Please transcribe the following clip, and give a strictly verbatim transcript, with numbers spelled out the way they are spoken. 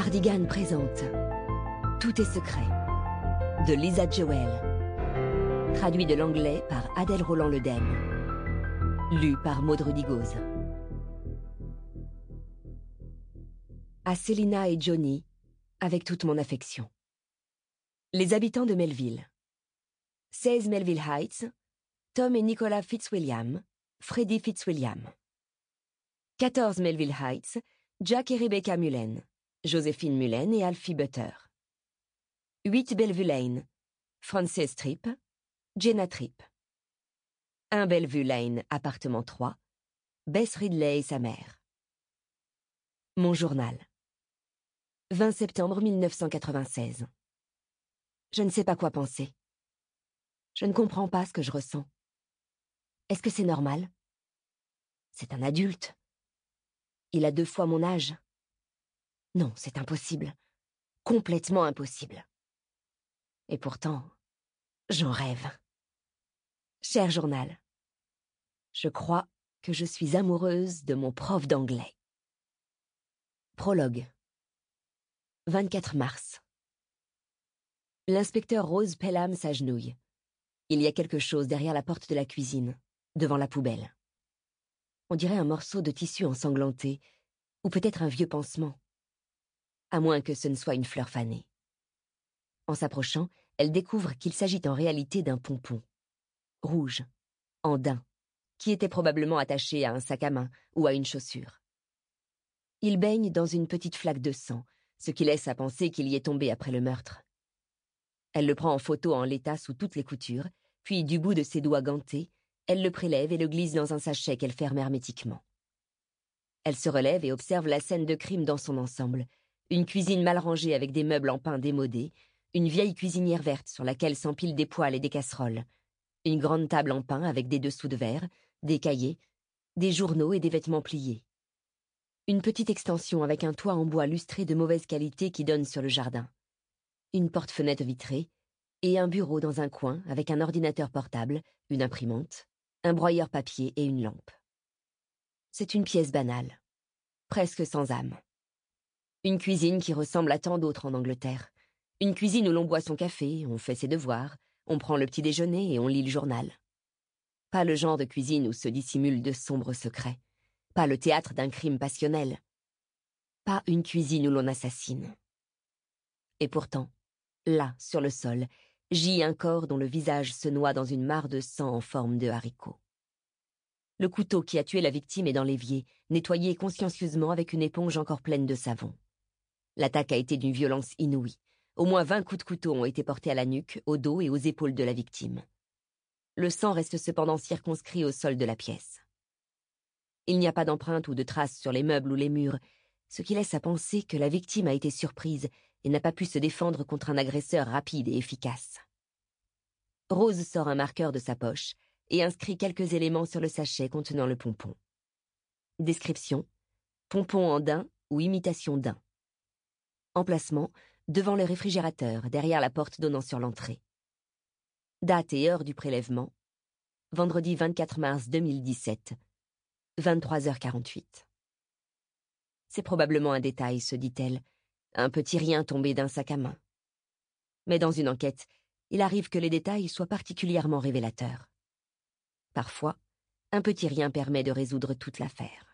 Cardigan présente Tout est secret de Lisa Jewell, traduit de l'anglais par Adèle Roland-Ledem, lu par Maud Rudigoz. À Célina et Johnny, avec toute mon affection. Les habitants de Melville. seize Melville Heights, Tom et Nicolas Fitzwilliam, Freddie Fitzwilliam. quatorze Melville Heights, Jack et Rebecca Mullen, Joséphine Mullen et Alfie Butter. huit Bellevue Lane, Frances Tripp, Jenna Tripp. un Bellevue Lane, appartement trois, Bess Ridley et sa mère. Mon journal. vingt septembre mille neuf cent quatre-vingt-seize. Je ne sais pas quoi penser. Je ne comprends pas ce que je ressens. Est-ce que c'est normal? C'est un adulte. Il a deux fois mon âge. Non, c'est impossible. Complètement impossible. Et pourtant, j'en rêve. Cher journal, je crois que je suis amoureuse de mon prof d'anglais. Prologue. vingt-quatre mars. L'inspecteur Rose Pelham s'agenouille. Il y a quelque chose derrière la porte de la cuisine, devant la poubelle. On dirait un morceau de tissu ensanglanté, ou peut-être un vieux pansement. À moins que ce ne soit une fleur fanée. En s'approchant, elle découvre qu'il s'agit en réalité d'un pompon. Rouge, en daim, qui était probablement attaché à un sac à main ou à une chaussure. Il baigne dans une petite flaque de sang, ce qui laisse à penser qu'il y est tombé après le meurtre. Elle le prend en photo en l'état sous toutes les coutures, puis du bout de ses doigts gantés, elle le prélève et le glisse dans un sachet qu'elle ferme hermétiquement. Elle se relève et observe la scène de crime dans son ensemble. Une cuisine mal rangée avec des meubles en pin démodés, une vieille cuisinière verte sur laquelle s'empilent des poêles et des casseroles, une grande table en pin avec des dessous de verre, des cahiers, des journaux et des vêtements pliés. Une petite extension avec un toit en bois lustré de mauvaise qualité qui donne sur le jardin. Une porte-fenêtre vitrée et un bureau dans un coin avec un ordinateur portable, une imprimante, un broyeur papier et une lampe. C'est une pièce banale, presque sans âme. Une cuisine qui ressemble à tant d'autres en Angleterre. Une cuisine où l'on boit son café, on fait ses devoirs, on prend le petit déjeuner et on lit le journal. Pas le genre de cuisine où se dissimulent de sombres secrets. Pas le théâtre d'un crime passionnel. Pas une cuisine où l'on assassine. Et pourtant, là, sur le sol, gît un corps dont le visage se noie dans une mare de sang en forme de haricot. Le couteau qui a tué la victime est dans l'évier, nettoyé consciencieusement avec une éponge encore pleine de savon. L'attaque a été d'une violence inouïe. Au moins vingt coups de couteau ont été portés à la nuque, au dos et aux épaules de la victime. Le sang reste cependant circonscrit au sol de la pièce. Il n'y a pas d'empreinte ou de traces sur les meubles ou les murs, ce qui laisse à penser que la victime a été surprise et n'a pas pu se défendre contre un agresseur rapide et efficace. Rose sort un marqueur de sa poche et inscrit quelques éléments sur le sachet contenant le pompon. Description: pompon en daim ou imitation daim. Emplacement: devant le réfrigérateur, derrière la porte donnant sur l'entrée. Date et heure du prélèvement: vendredi vingt-quatre mars deux mille dix-sept, vingt-trois heures quarante-huit. C'est probablement un détail, se dit-elle, un petit rien tombé d'un sac à main. Mais dans une enquête, il arrive que les détails soient particulièrement révélateurs. Parfois, un petit rien permet de résoudre toute l'affaire.